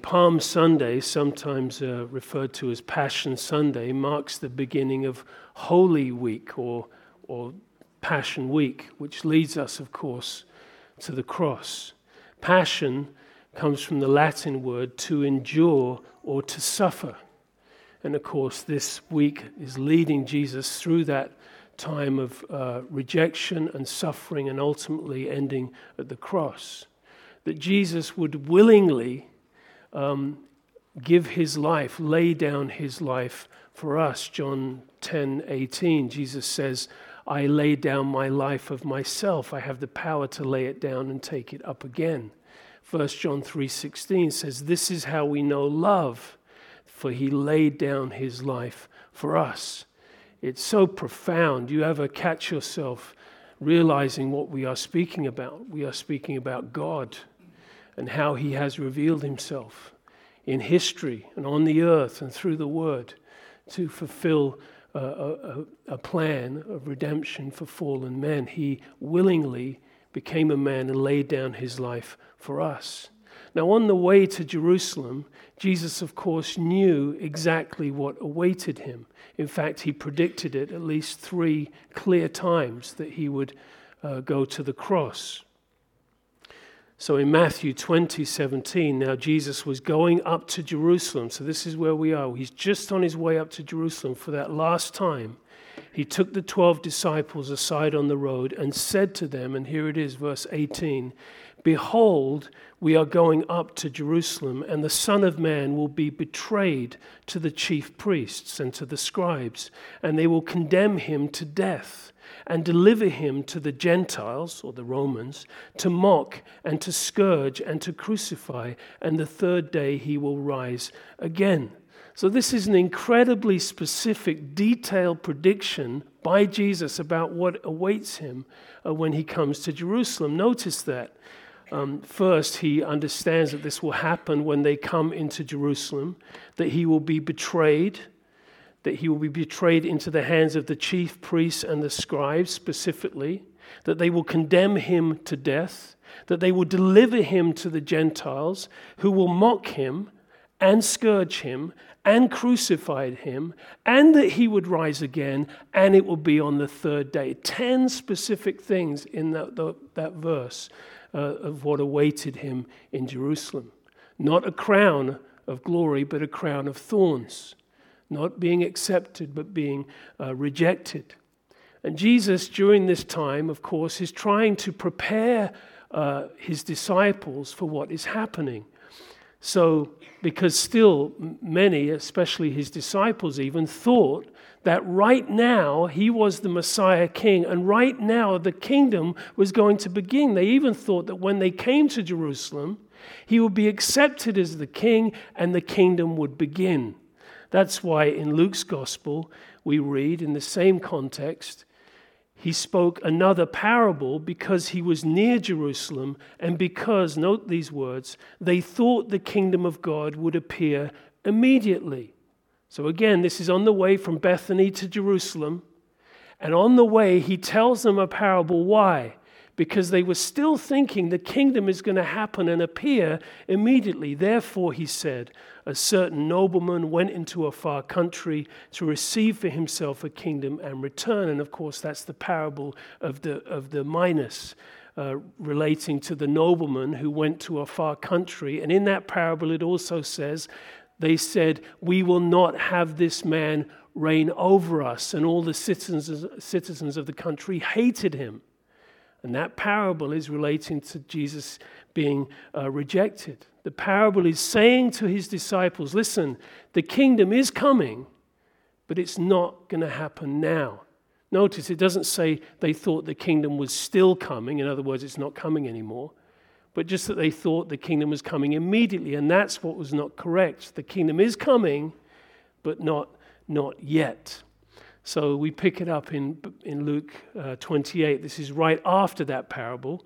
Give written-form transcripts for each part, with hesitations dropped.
Palm Sunday, sometimes referred to as Passion Sunday, marks the beginning of Holy Week or Passion Week, which leads us, of course, to the cross. Passion comes from the Latin word to endure or to suffer. And of course, this week is leading Jesus through that time of rejection and suffering and ultimately ending at the cross. That Jesus would willingly give his life, lay down his life for us. John 10:18, Jesus says, I lay down my life of myself. I have the power to lay it down and take it up again. 1 John 3:16 says, this is how we know love, for he laid down his life for us. It's so profound. You ever catch yourself realizing what we are speaking about? We are speaking about God and how he has revealed himself in history and on the earth and through the word to fulfill a plan of redemption for fallen men. He willingly became a man and laid down his life for us. Now, on the way to Jerusalem, Jesus, of course, knew exactly what awaited him. In fact, he predicted it at least 3 clear times that he would go to the cross. So in Matthew 20:17, now Jesus was going up to Jerusalem. So this is where we are. He's just on his way up to Jerusalem for that last time. He took the 12 disciples aside on the road and said to them, and here it is, verse 18, behold, we are going up to Jerusalem, and the Son of Man will be betrayed to the chief priests and to the scribes, and they will condemn him to death and deliver him to the Gentiles, or the Romans, to mock and to scourge and to crucify, and the third day he will rise again. So this is an incredibly specific, detailed prediction by Jesus about what awaits him when he comes to Jerusalem. Notice that. First, he understands that this will happen when they come into Jerusalem, that he will be betrayed, into the hands of the chief priests and the scribes specifically, that they will condemn him to death, that they will deliver him to the Gentiles, who will mock him and scourge him and crucify him, and that he would rise again, and it will be on the third day. 10 specific things in that verse of what awaited him in Jerusalem. Not a crown of glory, but a crown of thorns. Not being accepted, but being rejected. And Jesus, during this time, of course, is trying to prepare his disciples for what is happening. So, because still many, especially his disciples even, thought that right now he was the Messiah King, and right now the kingdom was going to begin. They even thought that when they came to Jerusalem, he would be accepted as the king and the kingdom would begin. That's why in Luke's gospel, we read in the same context, he spoke another parable because he was near Jerusalem and because, note these words, they thought the kingdom of God would appear immediately. So again, this is on the way from Bethany to Jerusalem. And on the way, he tells them a parable. Why? Because they were still thinking the kingdom is going to happen and appear immediately. Therefore, he said, a certain nobleman went into a far country to receive for himself a kingdom and return. And of course, that's the parable of the minas, relating to the nobleman who went to a far country. And in that parable, it also says, they said, we will not have this man reign over us. And all the citizens of the country hated him. And that parable is relating to Jesus being rejected. The parable is saying to his disciples, listen, the kingdom is coming, but it's not going to happen now. Notice it doesn't say they thought the kingdom was still coming. In other words, it's not coming anymore. But just that they thought the kingdom was coming immediately. And that's what was not correct. The kingdom is coming, but not yet. So we pick it up in Luke 28. This is right after that parable.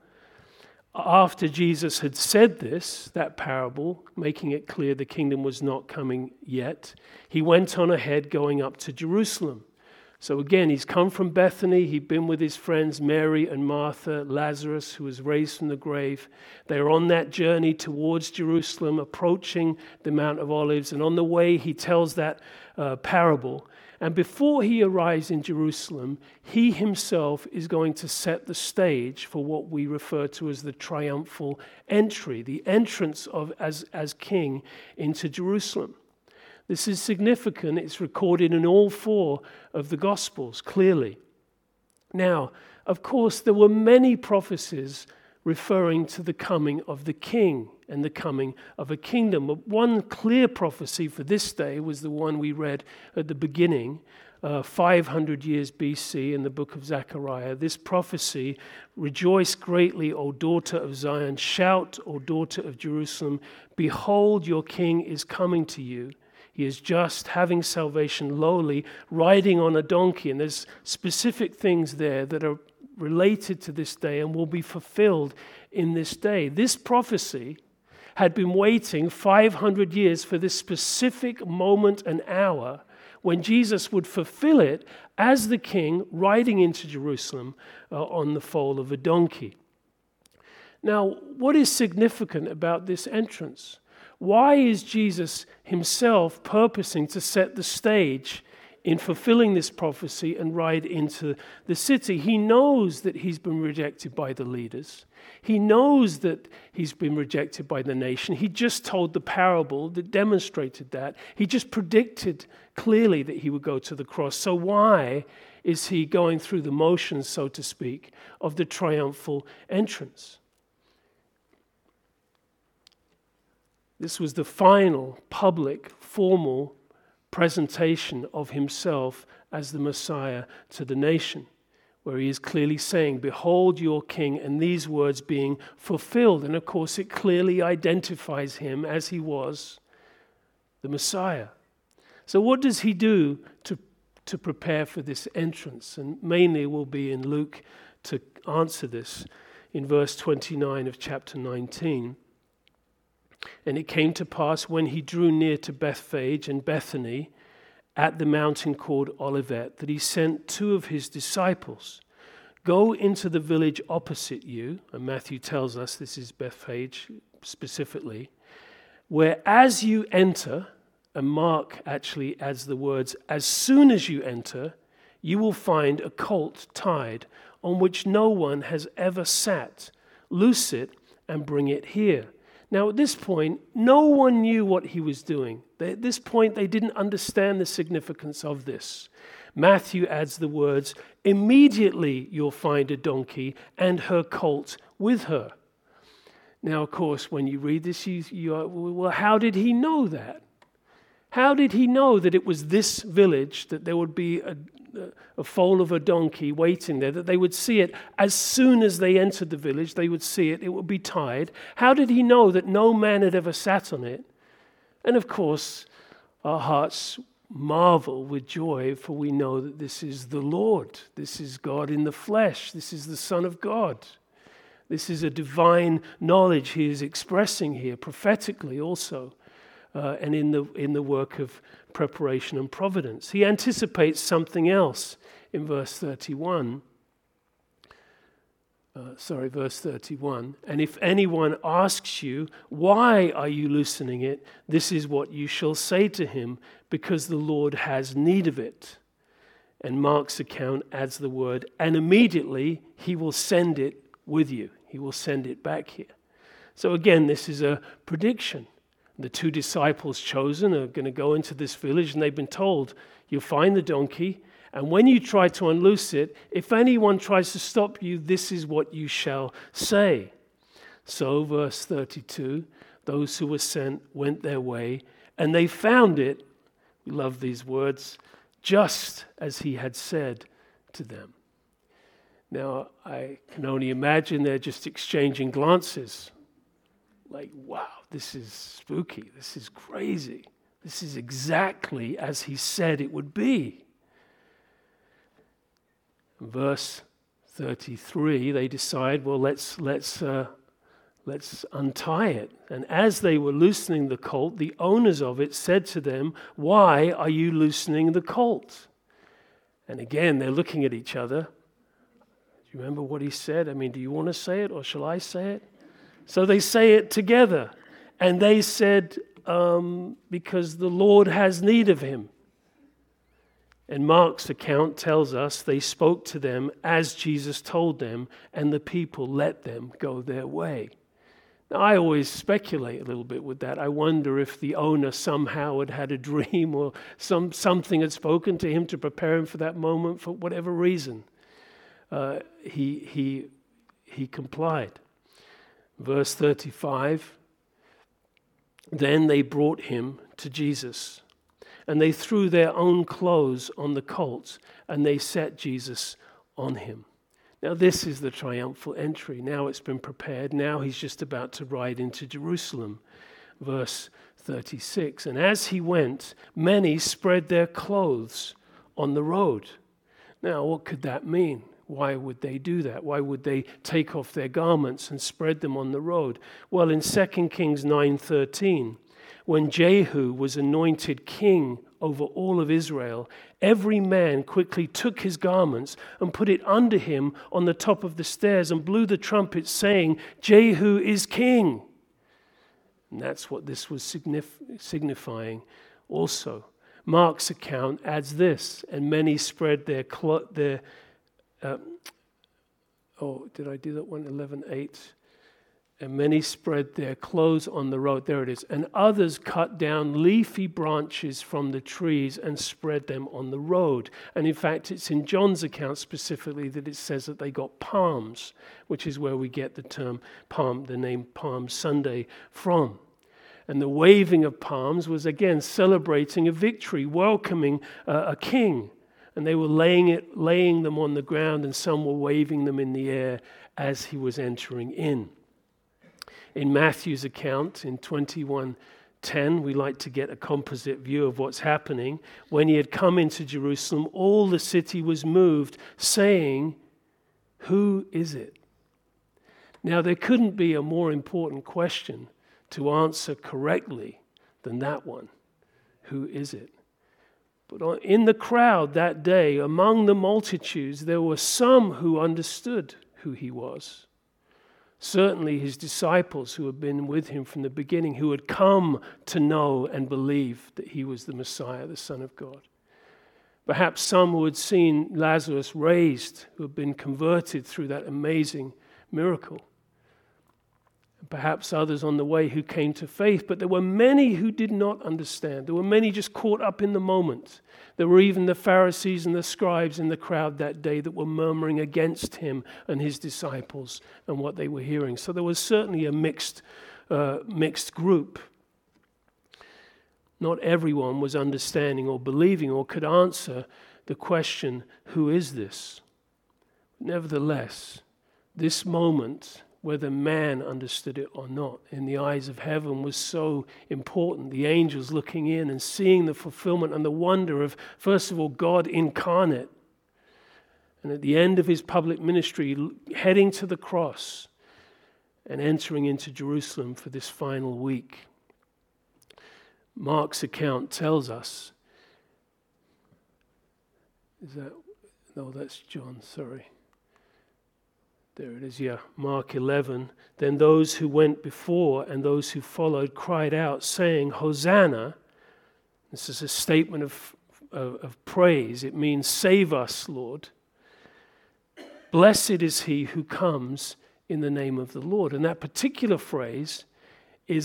After Jesus had said that parable, making it clear the kingdom was not coming yet, he went on ahead going up to Jerusalem. So again, he's come from Bethany. He'd been with his friends Mary and Martha, Lazarus, who was raised from the grave. They were on that journey towards Jerusalem, approaching the Mount of Olives. And on the way, he tells that parable. And before he arrives in Jerusalem, he himself is going to set the stage for what we refer to as the triumphal entry, the entrance of as king into Jerusalem. This is significant. It's recorded in all 4 of the Gospels, clearly. Now, of course, there were many prophecies referring to the coming of the king and the coming of a kingdom. But one clear prophecy for this day was the one we read at the beginning, 500 years BC in the book of Zechariah. This prophecy, "Rejoice greatly, O daughter of Zion. Shout, O daughter of Jerusalem. Behold, your king is coming to you. He is just, having salvation, lowly, riding on a donkey." And there's specific things there that are related to this day and will be fulfilled in this day. This prophecy had been waiting 500 years for this specific moment and hour when Jesus would fulfill it as the king riding into Jerusalem on the foal of a donkey. Now, what is significant about this entrance? Why is Jesus himself purposing to set the stage in fulfilling this prophecy and ride into the city? He knows that he's been rejected by the leaders. He knows that he's been rejected by the nation. He just told the parable that demonstrated that. He just predicted clearly that he would go to the cross. So why is he going through the motions, so to speak, of the triumphal entrance? This was the final, public, formal presentation of himself as the Messiah to the nation, where he is clearly saying, "Behold your king," and these words being fulfilled. And of course, it clearly identifies him as he was, the Messiah. So what does he do to prepare for this entrance? And mainly will be in Luke to answer this in verse 29 of chapter 19. "And it came to pass when he drew near to Bethphage and Bethany at the mountain called Olivet, that he sent 2 of his disciples. Go into the village opposite you," and Matthew tells us this is Bethphage specifically, "where as you enter," and Mark actually adds the words, "as soon as you enter, you will find a colt tied on which no one has ever sat. Loose it and bring it here." Now, at this point, no one knew what he was doing. At this point, they didn't understand the significance of this. Matthew adds the words, "Immediately you'll find a donkey and her colt with her." Now, of course, when you read this, you are, well, how did he know that? How did he know that it was this village, that there would be a foal of a donkey waiting there, that they would see it as soon as they entered the village, they would see it, it would be tied? How did he know that no man had ever sat on it? And of course, our hearts marvel with joy, for we know that this is the Lord. This is God in the flesh. This is the Son of God. This is a divine knowledge he is expressing here, prophetically also. And in the work of preparation and providence. He anticipates something else in verse 31. Verse 31. "And if anyone asks you, 'Why are you loosening it?' this is what you shall say to him, 'Because the Lord has need of it.'" And Mark's account adds the word, "And immediately he will send it with you." He will send it back here. So again, this is a prediction. The 2 disciples chosen are going to go into this village, and they've been told, "You'll find the donkey, and when you try to unloose it, if anyone tries to stop you, this is what you shall say." So, verse 32, "Those who were sent went their way, and they found it," we love these words, "just as he had said to them." Now, I can only imagine they're just exchanging glances. Like, wow, this is spooky. This is crazy. This is exactly as he said it would be. Verse 33, they decide, well, let's untie it. And as they were loosening the colt, the owners of it said to them, "Why are you loosening the colt?" And again, they're looking at each other. Do you remember what he said? I mean, do you want to say it or shall I say it? So they say it together. And they said, because the Lord has need of him. And Mark's account tells us they spoke to them as Jesus told them, and the people let them go their way. Now, I always speculate a little bit with that. I wonder if the owner somehow had had a dream or something had spoken to him to prepare him for that moment for whatever reason. He complied. Verse 35, then they brought him to Jesus. And they threw their own clothes on the colt, and they set Jesus on him. Now this is the triumphal entry. Now it's been prepared. Now he's just about to ride into Jerusalem. Verse 36, and as he went, many spread their clothes on the road. Now what could that mean? Why would they do that? Why would they take off their garments and spread them on the road? Well, in 2 Kings 9:13, when Jehu was anointed king over all of Israel, every man quickly took his garments and put it under him on the top of the stairs and blew the trumpet, saying, Jehu is king. And that's what this was signifying also. Mark's account adds this, and many spread their did I do that one? 11:8. And many spread their clothes on the road. There it is. And others cut down leafy branches from the trees and spread them on the road. And in fact, it's in John's account specifically that it says that they got palms, which is where we get the term palm, the name Palm Sunday from. And the waving of palms was again celebrating a victory, welcoming a king. And they were laying them on the ground, and some were waving them in the air as he was entering in. In Matthew's account, in 21:10, we like to get a composite view of what's happening. When he had come into Jerusalem, all the city was moved, saying, who is it? Now, there couldn't be a more important question to answer correctly than that one. Who is it? But in the crowd that day, among the multitudes, there were some who understood who he was. Certainly his disciples who had been with him from the beginning, who had come to know and believe that he was the Messiah, the Son of God. Perhaps some who had seen Lazarus raised, who had been converted through that amazing miracle. Perhaps others on the way who came to faith, but there were many who did not understand. There were many just caught up in the moment. There were even the Pharisees and the scribes in the crowd that day that were murmuring against him and his disciples and what they were hearing. So there was certainly a mixed group. Not everyone was understanding or believing or could answer the question, who is this? Nevertheless, this moment, whether man understood it or not, in the eyes of heaven was so important. The angels looking in and seeing the fulfillment and the wonder of, first of all, God incarnate. And at the end of his public ministry, heading to the cross and entering into Jerusalem for this final week. Mark's account tells us, that's John, sorry. There it is, yeah, Mark 11. Then those who went before and those who followed cried out, saying, Hosanna. This is a statement of praise. It means, save us, Lord. Blessed is he who comes in the name of the Lord. And that particular phrase is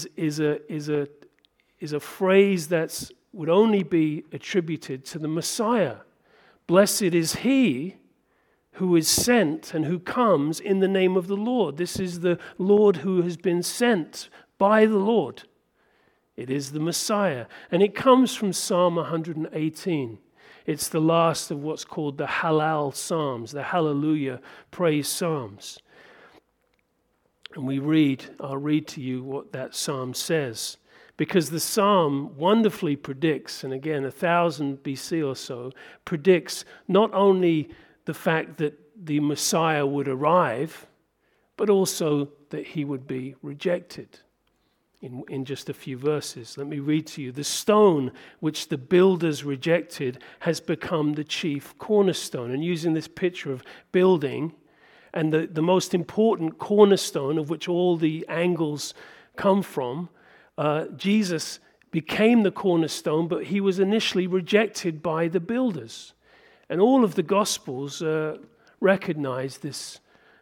a phrase that would only be attributed to the Messiah. Blessed is he who is sent and who comes in the name of the Lord. This is the Lord who has been sent by the Lord. It is the Messiah. And it comes from Psalm 118. It's the last of what's called the Hallel Psalms, the Hallelujah praise Psalms. And I'll read to you what that psalm says. Because the psalm wonderfully predicts, and again 1000 BC or so, predicts not only the fact that the Messiah would arrive, but also that he would be rejected. in just a few verses. Let me read to you. The stone which the builders rejected has become the chief cornerstone. And using this picture of building, and the most important cornerstone of which all the angles come from, Jesus became the cornerstone, but he was initially rejected by the builders. And all of the Gospels recognize this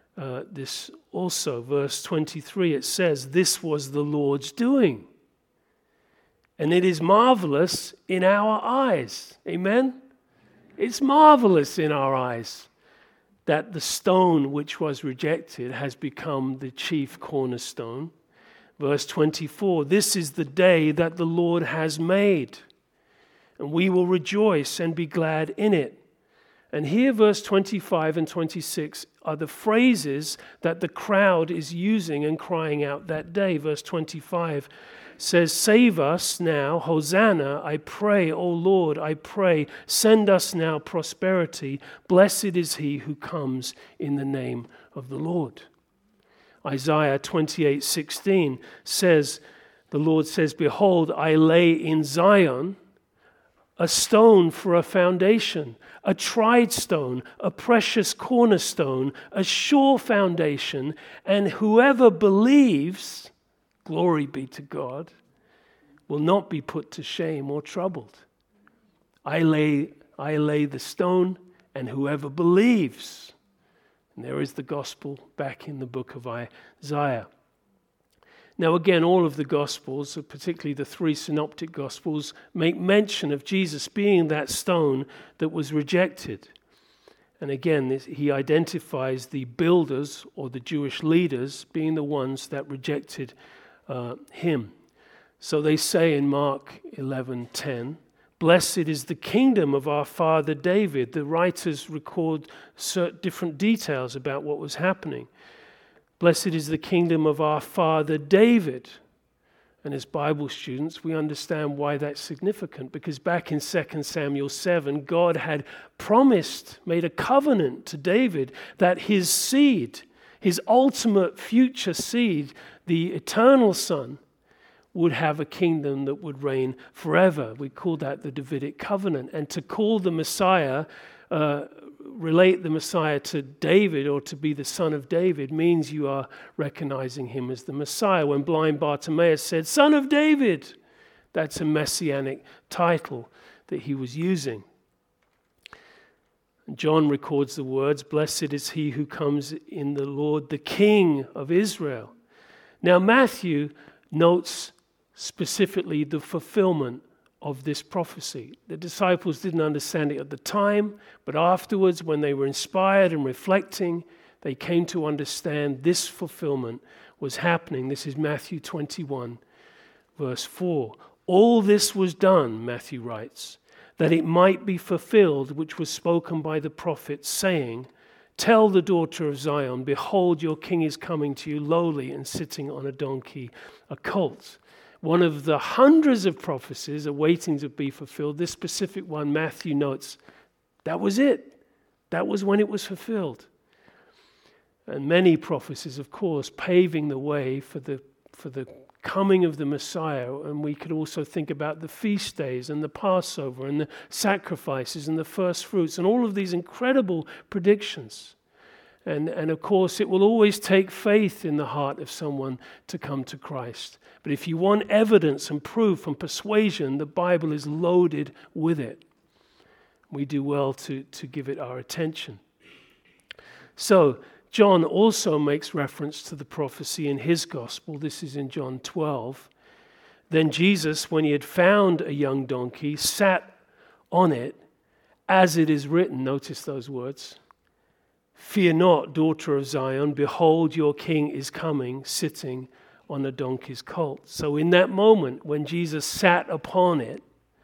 also. Verse 23, it says, "This was the Lord's doing, and it is marvelous in our eyes." Amen? It's marvelous in our eyes that the stone which was rejected has become the chief cornerstone. Verse 24, "This is the day that the Lord has made, and we will rejoice and be glad in it." And here, verse 25 and 26 are the phrases that the crowd is using and crying out that day. Verse 25 says, "Save us now, Hosanna, I pray, O Lord, I pray. Send us now prosperity. Blessed is he who comes in the name of the Lord." Isaiah 28:16 says, the Lord says, "Behold, I lay in Zion a stone for a foundation, a tried stone, a precious cornerstone, a sure foundation, and whoever believes," glory be to God, "will not be put to shame or troubled." I lay the stone, and whoever believes. And there is the gospel back in the book of Isaiah. Now again, all of the Gospels, particularly the three synoptic Gospels, make mention of Jesus being that stone that was rejected. And again, he identifies the builders or the Jewish leaders being the ones that rejected him. So they say in Mark 11:10, "Blessed is the kingdom of our father David." The writers record certain different details about what was happening. "Blessed is the kingdom of our father David." And as Bible students, we understand why that's significant, because back in 2 Samuel 7, God had promised, made a covenant to David that his seed, his ultimate future seed, the eternal Son, would have a kingdom that would reign forever. We call that the Davidic covenant. And to call the Messiah, relate the Messiah to David or to be the son of David means you are recognizing him as the Messiah. When blind Bartimaeus said, "Son of David," that's a messianic title that he was using. John records the words, "Blessed is he who comes in the Lord, the King of Israel." Now Matthew notes specifically the fulfillment of this prophecy. The disciples didn't understand it at the time, but afterwards, when they were inspired and reflecting, they came to understand this fulfillment was happening. This is Matthew 21, verse 4. "All this was done," Matthew writes, "that it might be fulfilled, which was spoken by the prophet, saying, 'Tell the daughter of Zion, behold, your king is coming to you lowly and sitting on a donkey, a colt.'" One of the hundreds of prophecies awaiting to be fulfilled, this specific one, Matthew notes, that was it. That was when it was fulfilled. And many prophecies, of course, paving the way for the coming of the Messiah. And we could also think about the feast days and the Passover and the sacrifices and the first fruits and all of these incredible predictions. And of course, it will always take faith in the heart of someone to come to Christ. But if you want evidence and proof and persuasion, the Bible is loaded with it. We do well to give it our attention. So, John also makes reference to the prophecy in his gospel. This is in John 12. "Then Jesus, when he had found a young donkey, sat on it, as it is written," notice those words, "Fear not, daughter of Zion, behold, your king is coming, sitting on a donkey's colt." So in that moment, when Jesus sat upon it,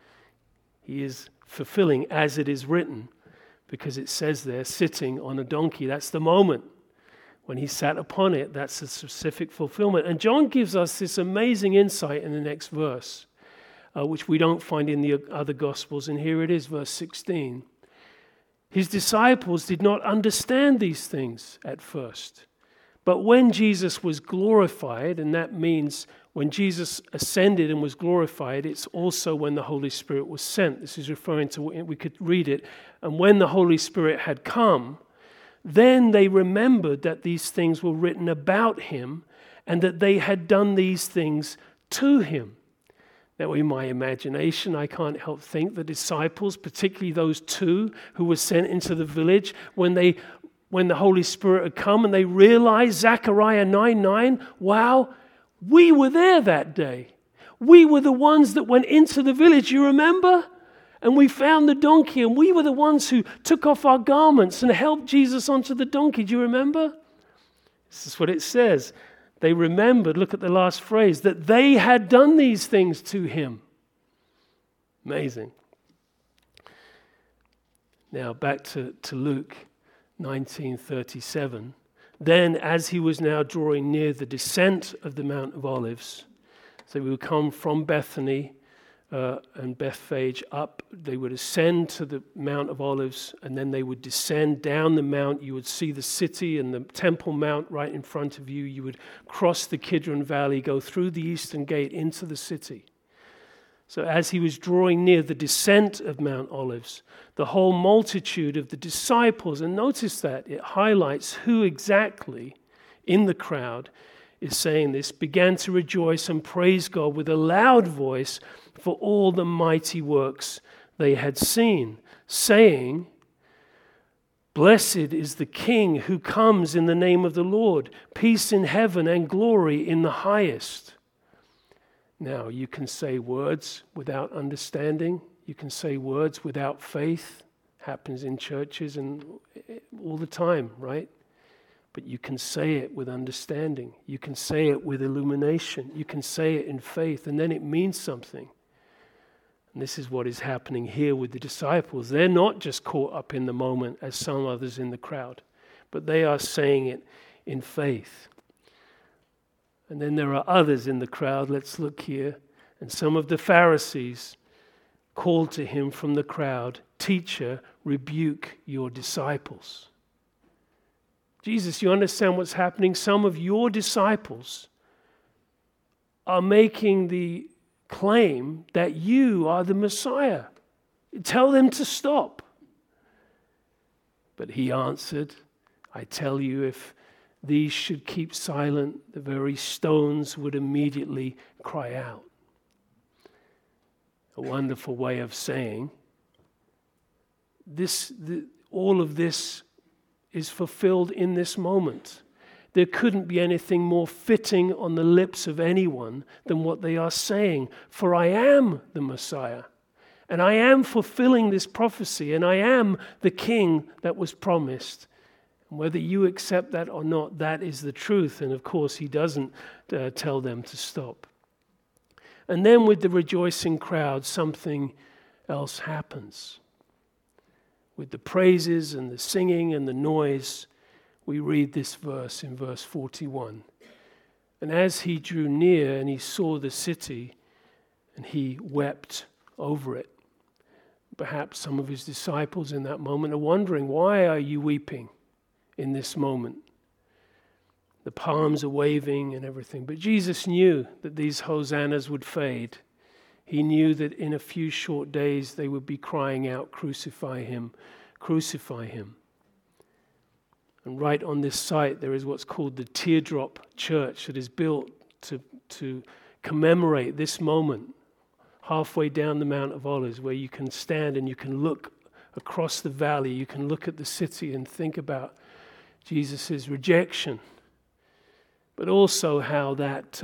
he is fulfilling as it is written, because it says there, sitting on a donkey. That's the moment. When he sat upon it, that's a specific fulfillment. And John gives us this amazing insight in the next verse, which we don't find in the other Gospels. And here it is, verse 16. "His disciples did not understand these things at first, But when Jesus was glorified, and that means when Jesus ascended and was glorified, it's also when the Holy Spirit was sent. This is referring to, we could read it, and when the Holy Spirit had come, then they remembered that these things were written about him and that they had done these things to him. Now, in my imagination, I can't help think the disciples, particularly those two who were sent into the village, when the Holy Spirit had come and they realized, Zechariah 9:9, wow, we were there that day. We were the ones that went into the village, you remember? And we found the donkey, and we were the ones who took off our garments and helped Jesus onto the donkey. Do you remember? This is what it says. They remembered, look at the last phrase, that they had done these things to him. Amazing. Now back to Luke 19:37. Then, as he was now drawing near the descent of the Mount of Olives, so we would come from Bethany and Bethphage up, they would ascend to the Mount of Olives, and then they would descend down the mount. You would see the city and the Temple Mount right in front of you. You would cross the Kidron Valley, go through the eastern gate into the city. So as he was drawing near the descent of Mount Olives, the whole multitude of the disciples, and notice that it highlights who exactly in the crowd is saying this, began to rejoice and praise God with a loud voice for all the mighty works they had seen, saying, "Blessed is the King who comes in the name of the Lord, peace in heaven and glory in the highest." Now, you can say words without understanding. You can say words without faith. Happens in churches and all the time, right? But you can say it with understanding. You can say it with illumination. You can say it in faith, and then it means something. And this is what is happening here with the disciples. They're not just caught up in the moment as some others in the crowd, but they are saying it in faith. And then there are others in the crowd. Let's look here. And some of the Pharisees called to him from the crowd, "Teacher, rebuke your disciples." Jesus, you understand what's happening? Some of your disciples are making the claim that you are the Messiah. Tell them to stop. But he answered, "I tell you, if these should keep silent, the very stones would immediately cry out." A wonderful way of saying all of this is fulfilled in this moment. There couldn't be anything more fitting on the lips of anyone than what they are saying. For I am the Messiah, and I am fulfilling this prophecy, and I am the King that was promised. And whether you accept that or not, that is the truth. And of course, he doesn't tell them to stop. And then with the rejoicing crowd, something else happens. With the praises and the singing and the noise, we read this verse in verse 41. "And as he drew near and he saw the city, and he wept over it." Perhaps some of his disciples in that moment are wondering, why are you weeping in this moment? The palms are waving and everything. But Jesus knew that these hosannas would fade. He knew that in a few short days they would be crying out, "Crucify him, crucify him." And right on this site there is what's called the Teardrop Church that is built to commemorate this moment, halfway down the Mount of Olives, where you can stand and you can look across the valley, you can look at the city and think about Jesus' rejection, but also how that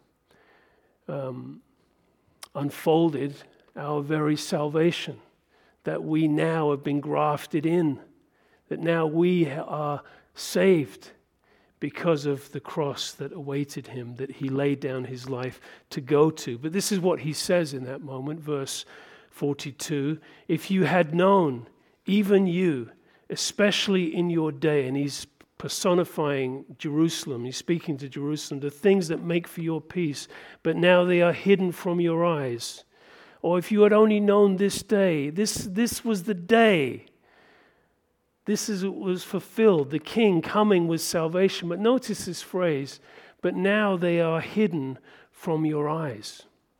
unfolded our very salvation, that we now have been grafted in, that now we are saved because of the cross that awaited him, that he laid down his life to go to. But this is what he says in that moment, verse 42, "If you had known, even you, especially in your day," and he's personifying Jerusalem, he's speaking to Jerusalem, "the things that make for your peace, but now they are hidden from your eyes. Or if you had only known this day, this was the day was fulfilled, the king coming with salvation. But notice this phrase, but now they are hidden from your eyes.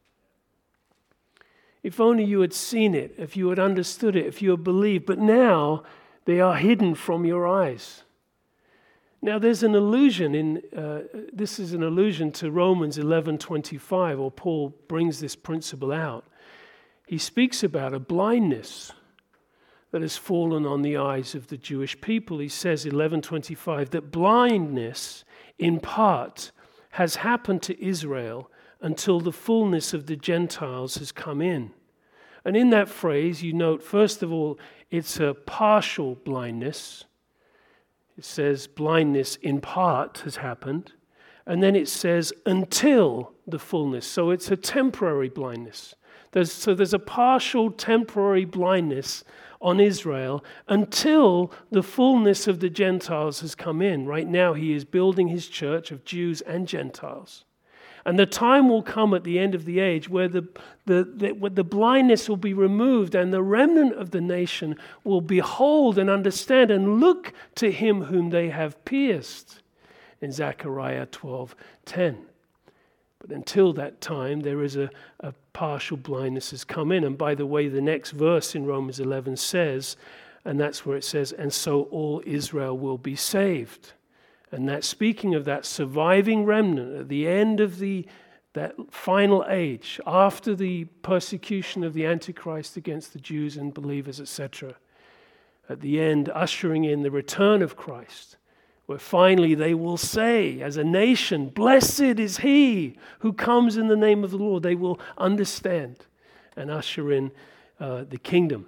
If only you had seen it, if you had understood it, if you had believed, but now they are hidden from your eyes. Now there's an allusion this is an allusion to Romans 11:25, or Paul brings this principle out. He speaks about a blindness that has fallen on the eyes of the Jewish people. He says, 11:25, that blindness in part has happened to Israel until the fullness of the Gentiles has come in. And in that phrase, you note, first of all, it's a partial blindness. It says blindness in part has happened. And then it says until the fullness. So it's a temporary blindness. There's a partial temporary blindness on Israel until the fullness of the Gentiles has come in. Right now he is building his church of Jews and Gentiles. And the time will come at the end of the age where the blindness will be removed and the remnant of the nation will behold and understand and look to him whom they have pierced, in Zechariah 12:10. But until that time, there is a partial blindness has come in. And by the way, the next verse in Romans 11 says, and that's where it says, and so all Israel will be saved. And that's speaking of that surviving remnant at the end of that final age, after the persecution of the Antichrist against the Jews and believers, etc. At the end, ushering in the return of Christ, where finally they will say, as a nation, blessed is he who comes in the name of the Lord. They will understand and usher in the kingdom.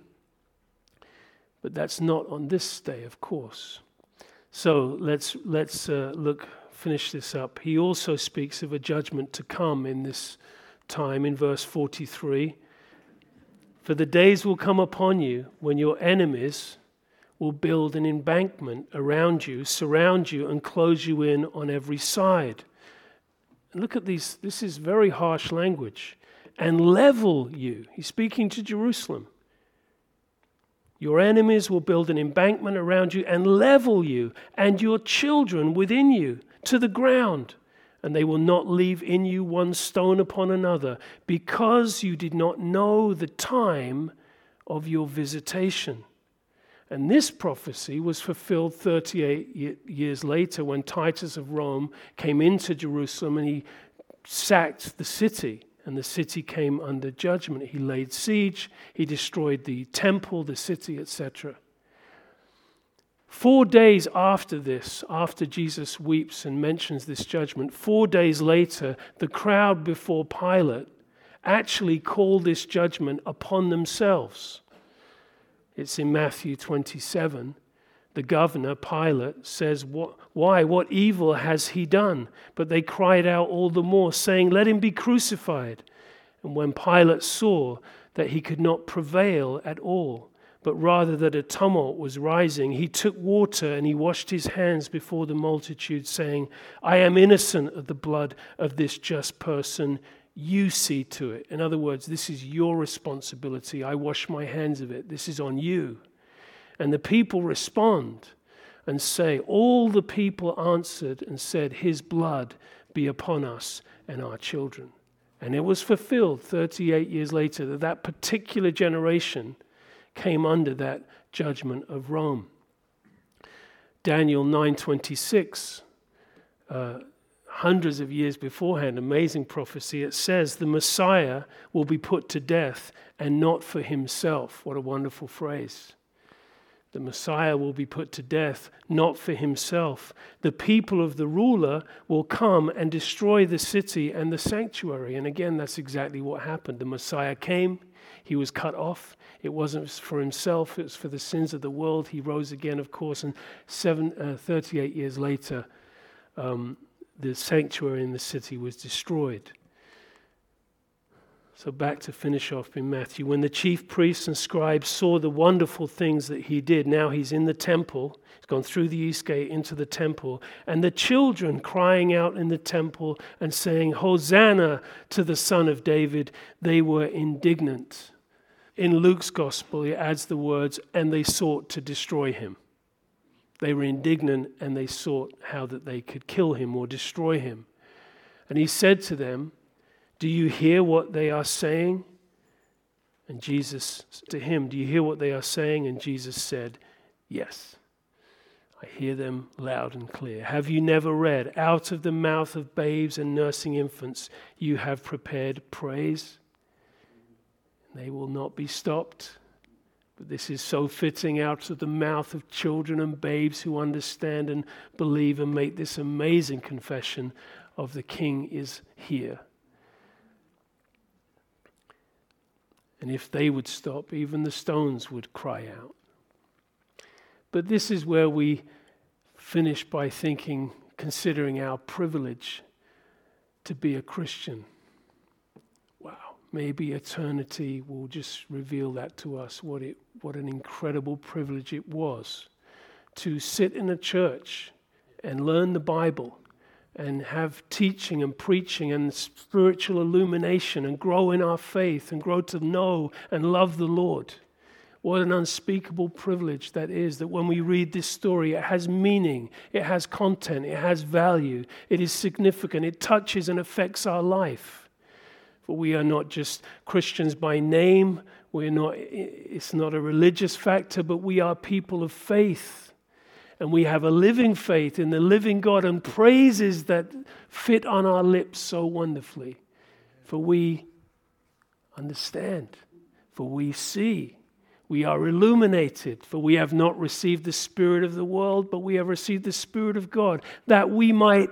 But that's not on this day, of course. So let's finish this up. He also speaks of a judgment to come in this time in verse 43. For the days will come upon you when your enemies will build an embankment around you, surround you, and close you in on every side. And look at these. This is very harsh language. And level you. He's speaking to Jerusalem. Your enemies will build an embankment around you and level you and your children within you to the ground. And they will not leave in you one stone upon another, because you did not know the time of your visitation. And this prophecy was fulfilled 38 years later when Titus of Rome came into Jerusalem and he sacked the city. And the city came under judgment. He laid siege. He destroyed the temple, the city, etc. 4 days after this, after Jesus weeps and mentions this judgment, 4 days later, the crowd before Pilate actually called this judgment upon themselves. It's in Matthew 27. The governor, Pilate, says, why? What evil has he done? But they cried out all the more, saying, let him be crucified. And when Pilate saw that he could not prevail at all, but rather that a tumult was rising, he took water and he washed his hands before the multitude, saying, I am innocent of the blood of this just person. You see to it. In other words, this is your responsibility. I wash my hands of it. This is on you. And the people respond and say, all the people answered and said, his blood be upon us and our children. And it was fulfilled 38 years later that particular generation came under that judgment of Rome. Daniel 9:26, hundreds of years beforehand, amazing prophecy. It says the Messiah will be put to death and not for himself. What a wonderful phrase. The Messiah will be put to death, not for himself. The people of the ruler will come and destroy the city and the sanctuary. And again, that's exactly what happened. The Messiah came, he was cut off. It wasn't for himself, it was for the sins of the world. He rose again, of course, and 38 years later, the sanctuary in the city was destroyed. So back to finish off in Matthew. When the chief priests and scribes saw the wonderful things that he did, now he's in the temple, he's gone through the east gate into the temple, and the children crying out in the temple and saying, Hosanna to the Son of David, they were indignant. In Luke's gospel, he adds the words, and they sought to destroy him. They were indignant and they sought how that they could kill him or destroy him. And he said to them, "Do you hear what they are saying?" And Jesus to him, "Do you hear what they are saying?" And Jesus said, "Yes, I hear them loud and clear. Have you never read, out of the mouth of babes and nursing infants, you have prepared praise? And they will not be stopped. But this is so fitting, out of the mouth of children and babes who understand and believe and make this amazing confession of the King is here." And if they would stop, even the stones would cry out. But this is where we finish by considering our privilege to be a Christian. Wow, maybe eternity will just reveal that to us, what an incredible privilege it was to sit in a church and learn the Bible and have teaching and preaching and spiritual illumination and grow in our faith and grow to know and love the Lord. What an unspeakable privilege that is, that when we read this story, it has meaning, it has content, it has value, it is significant, it touches and affects our life. For we are not just Christians by name, it's not a religious factor, but we are people of faith. And we have a living faith in the living God and praises that fit on our lips so wonderfully. For we understand, for we see. We are illuminated, for we have not received the spirit of the world, but we have received the Spirit of God, that we might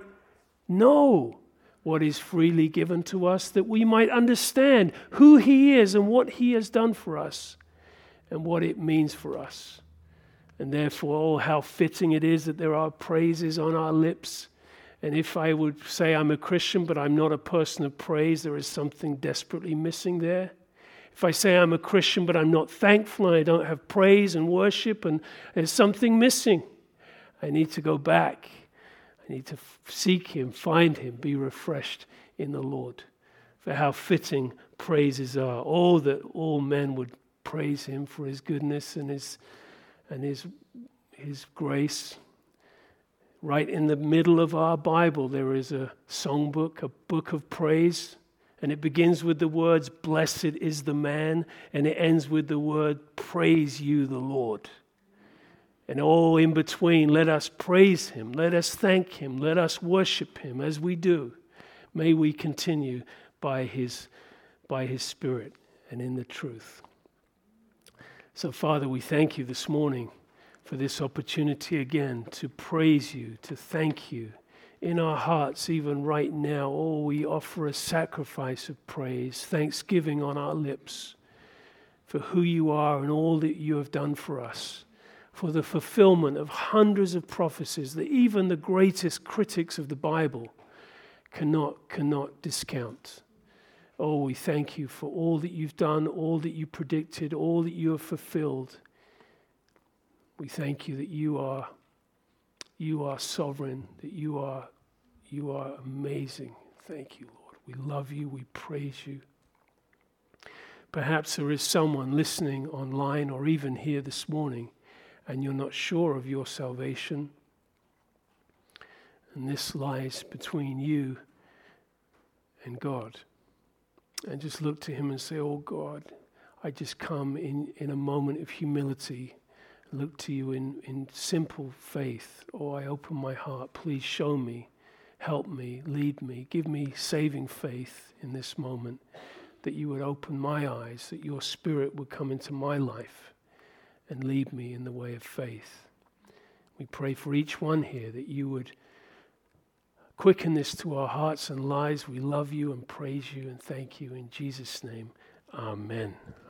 know what is freely given to us, that we might understand who He is and what He has done for us and what it means for us. And therefore, oh, how fitting it is that there are praises on our lips. And if I would say I'm a Christian, but I'm not a person of praise, there is something desperately missing there. If I say I'm a Christian, but I'm not thankful and I don't have praise and worship, and there's something missing, I need to go back. I need to seek Him, find Him, be refreshed in the Lord. For how fitting praises are. Oh, that all men would praise Him for His goodness and His grace. Right in the middle of our Bible, there is a songbook, a book of praise. And it begins with the words, "Blessed is the man," and it ends with the word, "Praise you, the Lord." And all in between, let us praise Him, let us thank Him, let us worship Him as we do. May we continue by His Spirit and in the truth. So, Father, we thank You this morning for this opportunity again to praise You, to thank You. In our hearts, even right now, oh, we offer a sacrifice of praise, thanksgiving on our lips for who You are and all that You have done for us, for the fulfillment of hundreds of prophecies that even the greatest critics of the Bible cannot discount. Oh, we thank You for all that You've done, all that You predicted, all that You have fulfilled. We thank You that You are sovereign, that You are amazing. Thank You, Lord. We love You, we praise You. Perhaps there is someone listening online or even here this morning and you're not sure of your salvation. And this lies between you and God. And just look to Him and say, "Oh God, I just come in a moment of humility. Look to You in simple faith. Oh, I open my heart. Please show me, help me, lead me, give me saving faith in this moment, that You would open my eyes, that Your Spirit would come into my life and lead me in the way of faith." We pray for each one here that You would quicken this to our hearts and lives. We love You and praise You and thank You in Jesus' name. Amen.